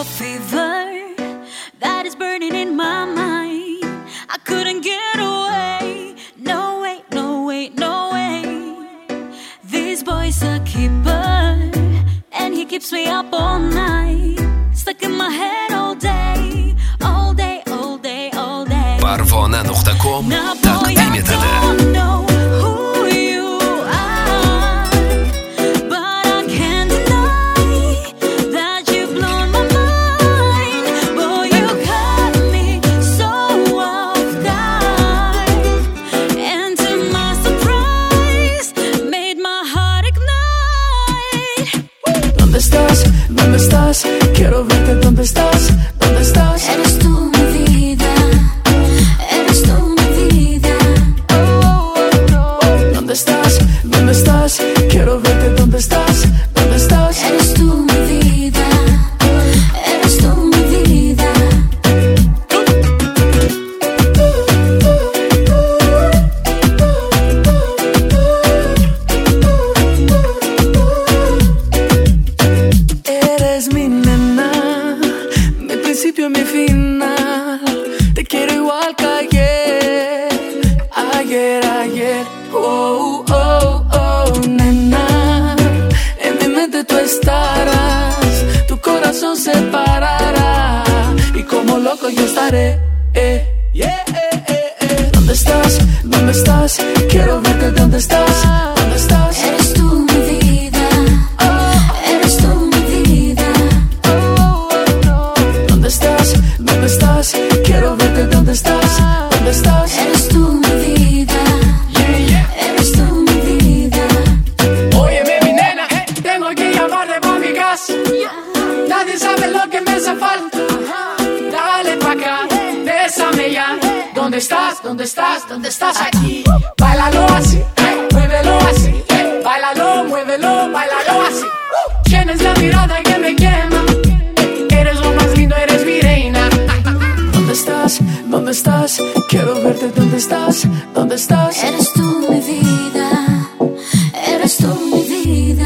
a fever that is burning in my mind. I couldn't get away. No way, no way, no way. This boy's a keeper, and he keeps me up all night. Stuck in my head all day, all day, all day, all day. Parvona.com taqdim etadi. ¿Dónde estás? Quiero verte, ¿dónde estás? ¿Dónde estás? Eres tú mi vida, eres tú mi vida. ¿Dónde estás? ¿Dónde estás? Quiero verte, ¿dónde estás? ¿Dónde estás? Eres tú mi vida, eres tú mi vida. Mi final, te quiero igual que ayer, oh, oh, oh, nena, en mi mente tú estarás, tu corazón se parará, y como loco yo estaré, ¿Dónde estás? ¿Dónde estás? Quiero verte, ¿dónde estás? ¿Dónde estás? Eres tú mi vida, eres tú mi vida. ¿Dónde estás? ¿Dónde estás? Quiero verte, ¿dónde estás? ¿Dónde estás? Eres tú mi vida, eres tú mi vida. Óyeme mi nena, tengo que llamarte pa' mi casa. Nadie sabe lo que me hace falta. Dale pa' acá, bésame ya. ¿Dónde estás? ¿Dónde estás? ¿Dónde estás? Aquí. Báilalo así, muévelo así. Báilalo, muévelo, báilalo así. Tienes la mirada que me quema. Eres lo más lindo, eres mi reina. ¿Dónde estás? ¿Dónde estás? Quiero verte, ¿dónde estás? ¿Dónde estás? Eres tú mi vida, eres tú mi vida.